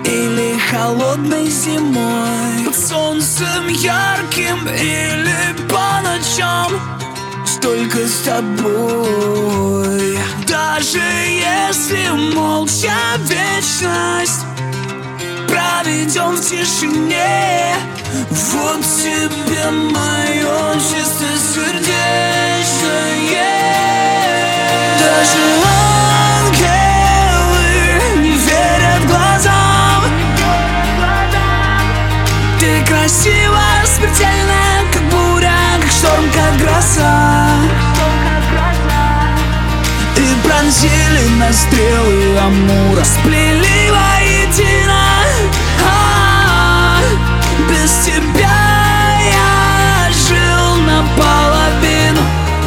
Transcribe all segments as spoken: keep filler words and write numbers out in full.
или холодной зимой, под солнцем ярким или по ночам, только с тобой. Даже если молча вечность проведем в тишине, вот тебе мое чистосердечное. Даже ангелы не верят глазам. Ты красива, смертельная, как буря, как шторм, как гроза. И пронзили нас стрелы Амура, сплели воедино. А-а-а, без тебя я жил наполовину.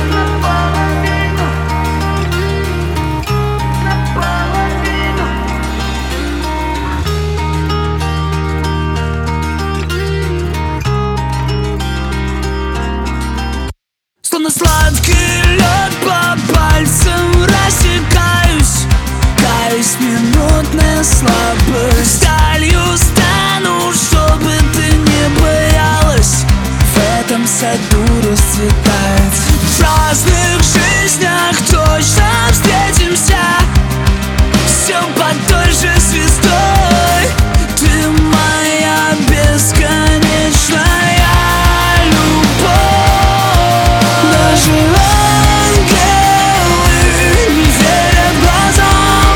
Словно сладкий лед по пальцам рассекаюсь, каюсь, минутная слабость. Сталью стану, чтобы ты не боялась в этом саду расцветать. В разных жизнях точно встретимся, все под той же звездой. Ты моя бесконечная любовь. Даже ангелы не верят глазам.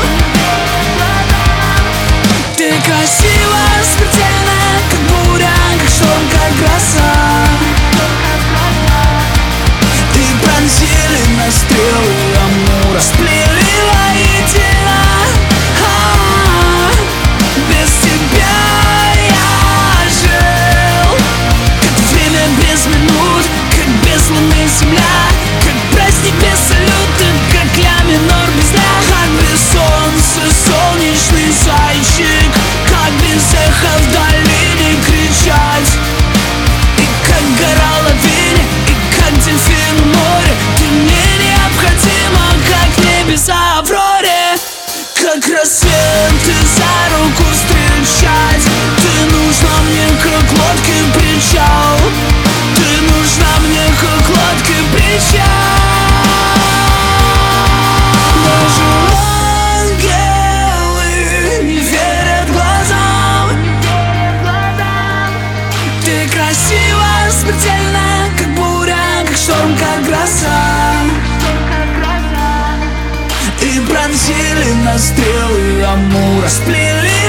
Ты красива, смертельная, как буря, как шторм, как гроза. И пронзили нас стрелы Амура, сплели воедино. А-а-а, без тебя я жил, как время без минут, как без луны земля, как праздник без салюта, как ля минор без ля, как без солнца солнечный зайчик, как без эха в долине кричать. И как гора лавине, и как дельфин в море, ты мне необходима, как небеса в авроре. Как рассветы за руку встречать, ты нужна мне, как лодка причал. Ты нужна мне, как лодка причал. Даже ангелы не верят глазам. Ты красива, смертельная, как буря, как шторм, как гроза. И пронзили нас стрелы Амура, сплели